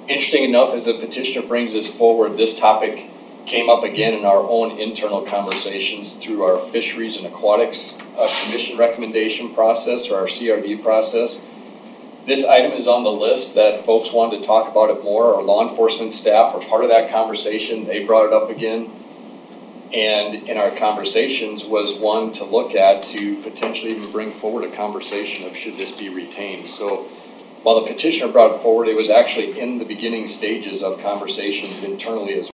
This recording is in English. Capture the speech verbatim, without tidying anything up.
interesting enough, as the petitioner brings this forward, this topic came up again in our own internal conversations through our Fisheries and Aquatics uh, Commission recommendation process, or our C R D process. This item is on the list that folks wanted to talk about it more. Our law enforcement staff were part of that conversation. They brought it up again. And in our conversations was one to look at to potentially even bring forward a conversation of should this be retained. So while the petitioner brought it forward, it was actually in the beginning stages of conversations internally as well.